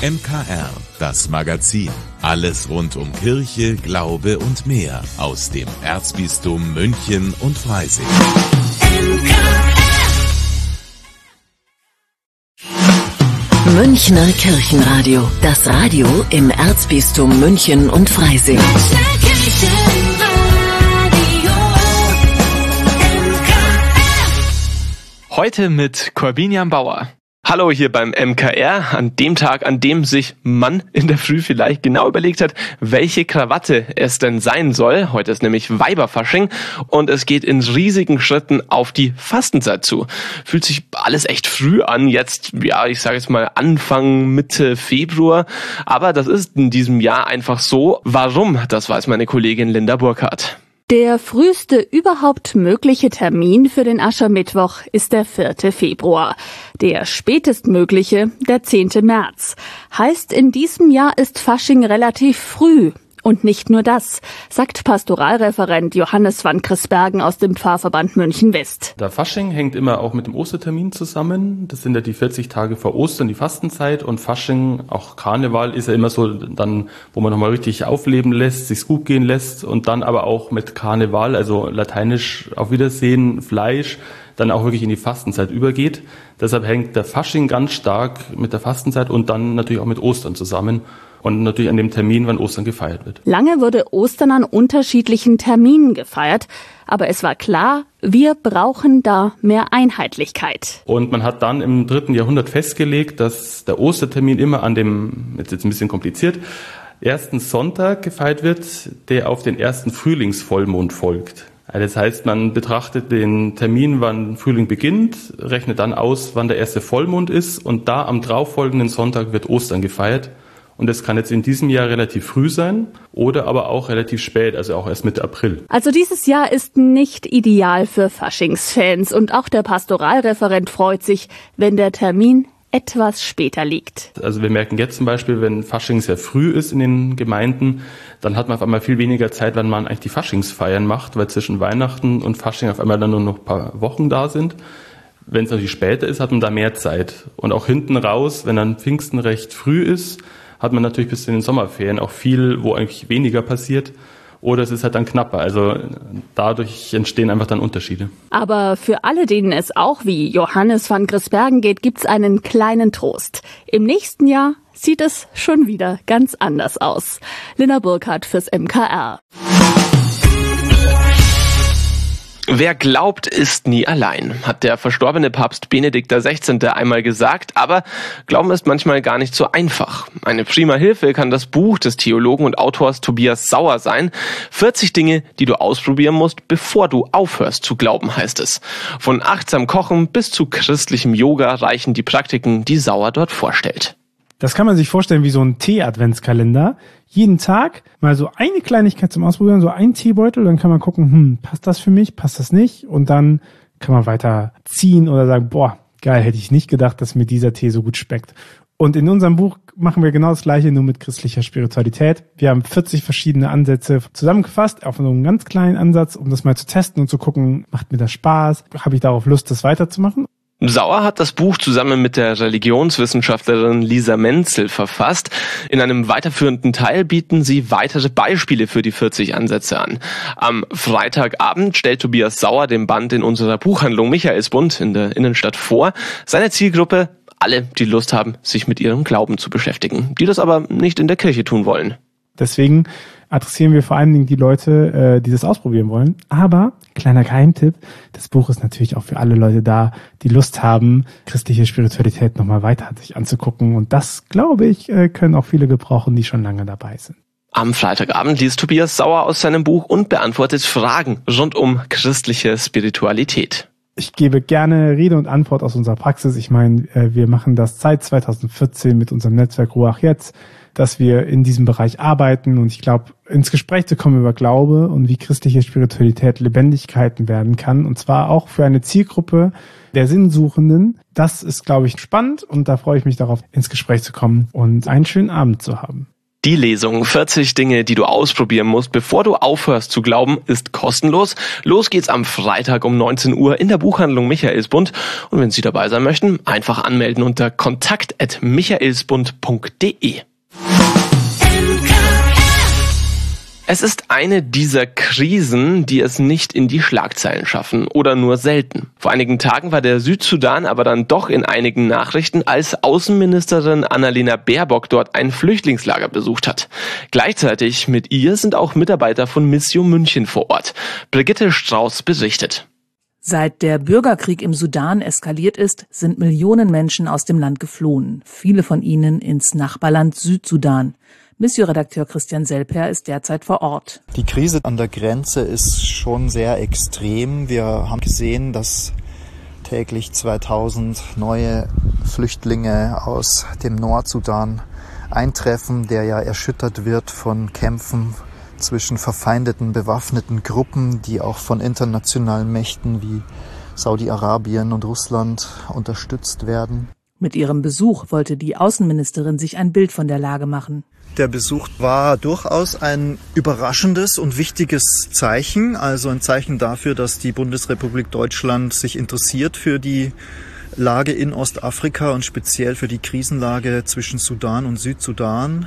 MKR, das Magazin. Alles rund um Kirche, Glaube und mehr aus dem Erzbistum München und Freising. Münchner Kirchenradio, das Radio im Erzbistum München und Freising. Heute mit Corbinian Bauer. Hallo hier beim MKR, an dem Tag, an dem sich Mann in der Früh vielleicht genau überlegt hat, welche Krawatte es denn sein soll. Heute ist nämlich Weiberfasching und es geht in riesigen Schritten auf die Fastenzeit zu. Fühlt sich alles echt früh an, jetzt, ja, ich sage jetzt mal Anfang, Mitte Februar. Aber das ist in diesem Jahr einfach so. Warum? Das weiß meine Kollegin Linda Burkhardt. Der früheste überhaupt mögliche Termin für den Aschermittwoch ist der 4. Februar. Der spätestmögliche der 10. März. Heißt, in diesem Jahr ist Fasching relativ früh. Und nicht nur das, sagt Pastoralreferent Johannes van Crisbergen aus dem Pfarrverband München West. Der Fasching hängt immer auch mit dem Ostertermin zusammen. Das sind ja die 40 Tage vor Ostern, die Fastenzeit. Und Fasching, auch Karneval, ist ja immer so dann, wo man nochmal richtig aufleben lässt, sich's gut gehen lässt. Und dann aber auch mit Karneval, also lateinisch auf Wiedersehen, Fleisch, dann auch wirklich in die Fastenzeit übergeht. Deshalb hängt der Fasching ganz stark mit der Fastenzeit und dann natürlich auch mit Ostern zusammen. Und natürlich an dem Termin, wann Ostern gefeiert wird. Lange wurde Ostern an unterschiedlichen Terminen gefeiert, aber es war klar, wir brauchen da mehr Einheitlichkeit. Und man hat dann im 3. Jahrhundert festgelegt, dass der Ostertermin immer an dem, jetzt ein bisschen kompliziert, ersten Sonntag gefeiert wird, der auf den ersten Frühlingsvollmond folgt. Das heißt, man betrachtet den Termin, wann Frühling beginnt, rechnet dann aus, wann der erste Vollmond ist und da am darauffolgenden Sonntag wird Ostern gefeiert. Und das kann jetzt in diesem Jahr relativ früh sein oder aber auch relativ spät, also auch erst Mitte April. Also dieses Jahr ist nicht ideal für Faschingsfans und auch der Pastoralreferent freut sich, wenn der Termin etwas später liegt. Also wir merken jetzt zum Beispiel, wenn Fasching sehr früh ist in den Gemeinden, dann hat man auf einmal viel weniger Zeit, wenn man eigentlich die Faschingsfeiern macht, weil zwischen Weihnachten und Fasching auf einmal dann nur noch ein paar Wochen da sind. Wenn es natürlich später ist, hat man da mehr Zeit. Und auch hinten raus, wenn dann Pfingsten recht früh ist, hat man natürlich bis zu den Sommerferien auch viel, wo eigentlich weniger passiert. Oder es ist halt dann knapper. Also dadurch entstehen einfach dann Unterschiede. Aber für alle, denen es auch wie Johannes van Crisbergen geht, gibt's einen kleinen Trost. Im nächsten Jahr sieht es schon wieder ganz anders aus. Linda Burkhardt fürs MKR. Wer glaubt, ist nie allein, hat der verstorbene Papst Benedikt XVI. Einmal gesagt, aber Glauben ist manchmal gar nicht so einfach. Eine prima Hilfe kann das Buch des Theologen und Autors Tobias Sauer sein. 40 Dinge, die du ausprobieren musst, bevor du aufhörst zu glauben, heißt es. Von achtsam Kochen bis zu christlichem Yoga reichen die Praktiken, die Sauer dort vorstellt. Das kann man sich vorstellen wie so ein Tee-Adventskalender. Jeden Tag mal so eine Kleinigkeit zum Ausprobieren, so ein Teebeutel, dann kann man gucken, passt das für mich, passt das nicht? Und dann kann man weiter ziehen oder sagen, boah, geil, hätte ich nicht gedacht, dass mir dieser Tee so gut schmeckt. Und in unserem Buch machen wir genau das Gleiche, nur mit christlicher Spiritualität. Wir haben 40 verschiedene Ansätze zusammengefasst, auf so einen ganz kleinen Ansatz, um das mal zu testen und zu gucken, macht mir das Spaß? Habe ich darauf Lust, das weiterzumachen? Sauer hat das Buch zusammen mit der Religionswissenschaftlerin Lisa Menzel verfasst. In einem weiterführenden Teil bieten sie weitere Beispiele für die 40 Ansätze an. Am Freitagabend stellt Tobias Sauer den Band in unserer Buchhandlung Michaelsbund in der Innenstadt vor. Seine Zielgruppe: alle, die Lust haben, sich mit ihrem Glauben zu beschäftigen, die das aber nicht in der Kirche tun wollen. Deswegen adressieren wir vor allen Dingen die Leute, die das ausprobieren wollen. Aber, kleiner Geheimtipp, das Buch ist natürlich auch für alle Leute da, die Lust haben, christliche Spiritualität nochmal weiter sich anzugucken. Und das, glaube ich, können auch viele gebrauchen, die schon lange dabei sind. Am Freitagabend liest Tobias Sauer aus seinem Buch und beantwortet Fragen rund um christliche Spiritualität. Ich gebe gerne Rede und Antwort aus unserer Praxis. Ich meine, wir machen das seit 2014 mit unserem Netzwerk Ruach Jetzt, dass wir in diesem Bereich arbeiten. Und ich glaube, ins Gespräch zu kommen über Glaube und wie christliche Spiritualität Lebendigkeiten werden kann. Und zwar auch für eine Zielgruppe der Sinnsuchenden. Das ist, glaube ich, spannend. Und da freue ich mich darauf, ins Gespräch zu kommen und einen schönen Abend zu haben. Die Lesung 40 Dinge, die du ausprobieren musst, bevor du aufhörst zu glauben, ist kostenlos. Los geht's am Freitag um 19 Uhr in der Buchhandlung Michaelsbund. Und wenn Sie dabei sein möchten, einfach anmelden unter kontakt@michaelsbund.de. Es ist eine dieser Krisen, die es nicht in die Schlagzeilen schaffen oder nur selten. Vor einigen Tagen war der Südsudan aber dann doch in einigen Nachrichten, als Außenministerin Annalena Baerbock dort ein Flüchtlingslager besucht hat. Gleichzeitig mit ihr sind auch Mitarbeiter von Missio München vor Ort. Brigitte Strauß berichtet. Seit der Bürgerkrieg im Sudan eskaliert ist, sind Millionen Menschen aus dem Land geflohen. Viele von ihnen ins Nachbarland Südsudan. Missio-Redakteur Christian Selper ist derzeit vor Ort. Die Krise an der Grenze ist schon sehr extrem. Wir haben gesehen, dass täglich 2000 neue Flüchtlinge aus dem Nordsudan eintreffen, der ja erschüttert wird von Kämpfen zwischen verfeindeten, bewaffneten Gruppen, die auch von internationalen Mächten wie Saudi-Arabien und Russland unterstützt werden. Mit ihrem Besuch wollte die Außenministerin sich ein Bild von der Lage machen. Der Besuch war durchaus ein überraschendes und wichtiges Zeichen, also ein Zeichen dafür, dass die Bundesrepublik Deutschland sich interessiert für die Lage in Ostafrika und speziell für die Krisenlage zwischen Sudan und Südsudan.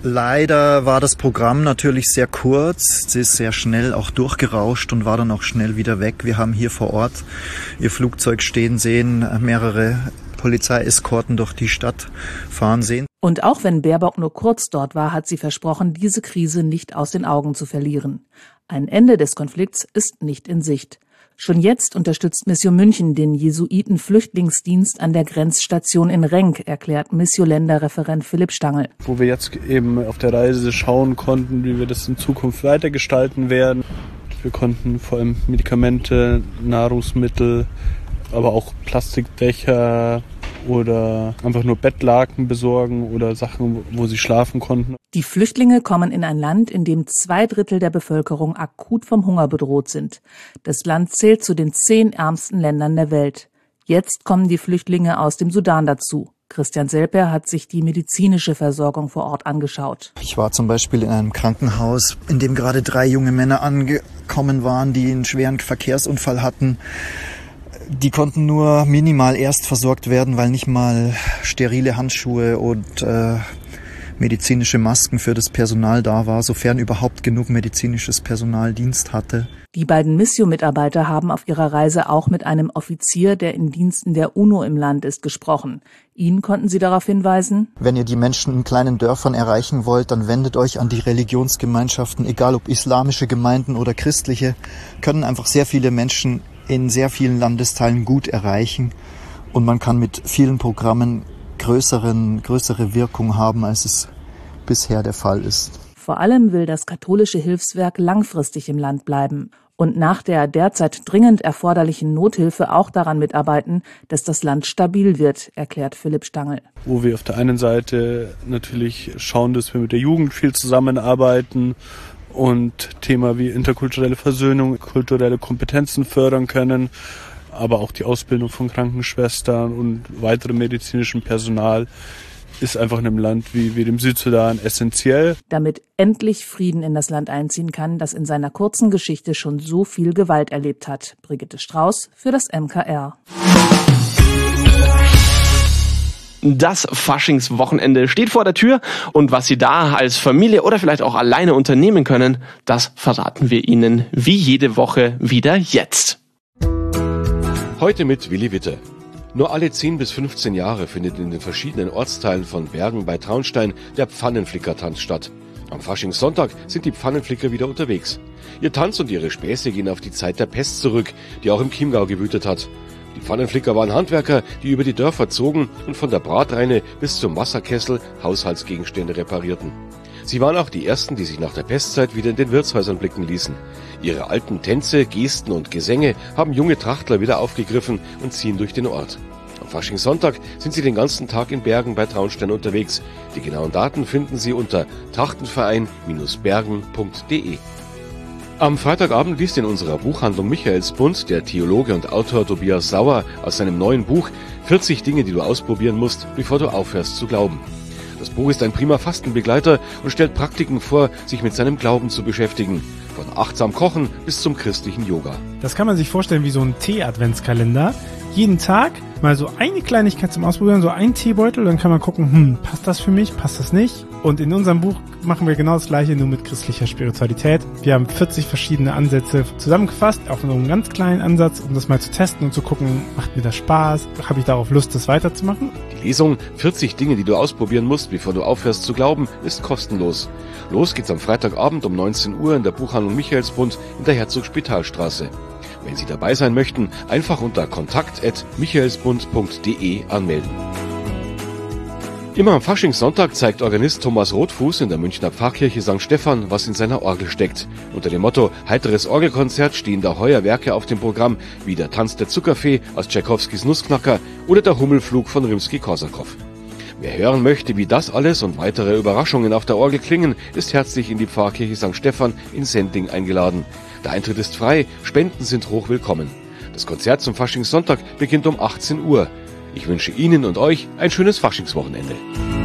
Leider war das Programm natürlich sehr kurz, es ist sehr schnell auch durchgerauscht und war dann auch schnell wieder weg. Wir haben hier vor Ort ihr Flugzeug stehen sehen, mehrere Polizeieskorten durch die Stadt fahren sehen. Und auch wenn Baerbock nur kurz dort war, hat sie versprochen, diese Krise nicht aus den Augen zu verlieren. Ein Ende des Konflikts ist nicht in Sicht. Schon jetzt unterstützt Missio München den Jesuiten-Flüchtlingsdienst an der Grenzstation in Renk, erklärt Missio-Länderreferent Philipp Stangl. Wo wir jetzt eben auf der Reise schauen konnten, wie wir das in Zukunft weitergestalten werden. Wir konnten vor allem Medikamente, Nahrungsmittel, aber auch Plastikdächer oder einfach nur Bettlaken besorgen oder Sachen, wo sie schlafen konnten. Die Flüchtlinge kommen in ein Land, in dem 2/3 der Bevölkerung akut vom Hunger bedroht sind. Das Land zählt zu den 10 ärmsten Ländern der Welt. Jetzt kommen die Flüchtlinge aus dem Sudan dazu. Christian Selper hat sich die medizinische Versorgung vor Ort angeschaut. Ich war zum Beispiel in einem Krankenhaus, in dem gerade 3 junge Männer angekommen waren, die einen schweren Verkehrsunfall hatten. Die konnten nur minimal erst versorgt werden, weil nicht mal sterile Handschuhe und medizinische Masken für das Personal da war, sofern überhaupt genug medizinisches Personal Dienst hatte. Die beiden Missio-Mitarbeiter haben auf ihrer Reise auch mit einem Offizier, der in Diensten der UNO im Land ist, gesprochen. Ihn konnten sie darauf hinweisen: Wenn ihr die Menschen in kleinen Dörfern erreichen wollt, dann wendet euch an die Religionsgemeinschaften, egal ob islamische Gemeinden oder christliche, können einfach sehr viele Menschen in sehr vielen Landesteilen gut erreichen und man kann mit vielen Programmen größere Wirkung haben, als es bisher der Fall ist. Vor allem will das katholische Hilfswerk langfristig im Land bleiben und nach der derzeit dringend erforderlichen Nothilfe auch daran mitarbeiten, dass das Land stabil wird, erklärt Philipp Stangl. Wo wir auf der einen Seite natürlich schauen, dass wir mit der Jugend viel zusammenarbeiten und Thema wie interkulturelle Versöhnung, kulturelle Kompetenzen fördern können, aber auch die Ausbildung von Krankenschwestern und weiterem medizinischem Personal ist einfach in einem Land wie dem Südsudan essentiell. Damit endlich Frieden in das Land einziehen kann, das in seiner kurzen Geschichte schon so viel Gewalt erlebt hat. Brigitte Strauß für das MKR. Das Faschingswochenende steht vor der Tür und was Sie da als Familie oder vielleicht auch alleine unternehmen können, das verraten wir Ihnen wie jede Woche wieder jetzt. Heute mit Willi Witte. Nur alle 10 bis 15 Jahre findet in den verschiedenen Ortsteilen von Bergen bei Traunstein der Pfannenflickertanz statt. Am Faschingssonntag sind die Pfannenflicker wieder unterwegs. Ihr Tanz und ihre Späße gehen auf die Zeit der Pest zurück, die auch im Chiemgau gewütet hat. Die Pfannenflicker waren Handwerker, die über die Dörfer zogen und von der Bratreine bis zum Wasserkessel Haushaltsgegenstände reparierten. Sie waren auch die ersten, die sich nach der Pestzeit wieder in den Wirtshäusern blicken ließen. Ihre alten Tänze, Gesten und Gesänge haben junge Trachtler wieder aufgegriffen und ziehen durch den Ort. Am Faschingssonntag sind sie den ganzen Tag in Bergen bei Traunstein unterwegs. Die genauen Daten finden Sie unter trachtenverein-bergen.de. Am Freitagabend liest in unserer Buchhandlung Michaelsbund der Theologe und Autor Tobias Sauer aus seinem neuen Buch 40 Dinge, die du ausprobieren musst, bevor du aufhörst zu glauben. Das Buch ist ein prima Fastenbegleiter und stellt Praktiken vor, sich mit seinem Glauben zu beschäftigen. Von achtsam Kochen bis zum christlichen Yoga. Das kann man sich vorstellen wie so ein Tee-Adventskalender. Jeden Tag mal so eine Kleinigkeit zum Ausprobieren, so ein Teebeutel, dann kann man gucken, passt das für mich, passt das nicht? Und in unserem Buch machen wir genau das Gleiche, nur mit christlicher Spiritualität. Wir haben 40 verschiedene Ansätze zusammengefasst, auf so einen ganz kleinen Ansatz, um das mal zu testen und zu gucken, macht mir das Spaß? Habe ich darauf Lust, das weiterzumachen? Die Lesung 40 Dinge, die du ausprobieren musst, bevor du aufhörst zu glauben, ist kostenlos. Los geht's am Freitagabend um 19 Uhr in der Buchhandlung Michaelsbund in der Herzog-Spital-Straße. Wenn Sie dabei sein möchten, einfach unter kontakt@michaelsbund.de anmelden. Immer am Faschingssonntag zeigt Organist Thomas Rotfuß in der Münchner Pfarrkirche St. Stephan, was in seiner Orgel steckt. Unter dem Motto Heiteres Orgelkonzert stehen da heuer Werke auf dem Programm, wie der Tanz der Zuckerfee aus Tschaikowskis Nussknacker oder der Hummelflug von Rimsky-Korsakow. Wer hören möchte, wie das alles und weitere Überraschungen auf der Orgel klingen, ist herzlich in die Pfarrkirche St. Stephan in Sendling eingeladen. Der Eintritt ist frei, Spenden sind hochwillkommen. Das Konzert zum Faschingssonntag beginnt um 18 Uhr. Ich wünsche Ihnen und euch ein schönes Faschingswochenende.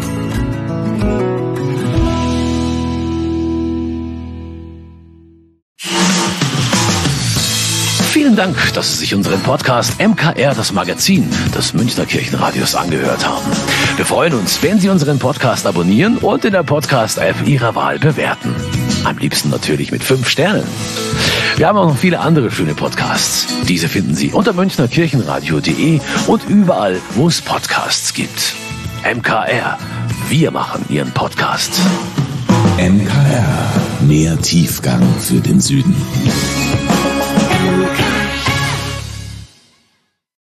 Vielen Dank, dass Sie sich unseren Podcast MKR, das Magazin des Münchner Kirchenradios, angehört haben. Wir freuen uns, wenn Sie unseren Podcast abonnieren und in der Podcast-App Ihrer Wahl bewerten. Am liebsten natürlich mit 5 Sternen. Wir haben auch noch viele andere schöne Podcasts. Diese finden Sie unter münchnerkirchenradio.de und überall, wo es Podcasts gibt. MKR, wir machen Ihren Podcast. MKR, mehr Tiefgang für den Süden.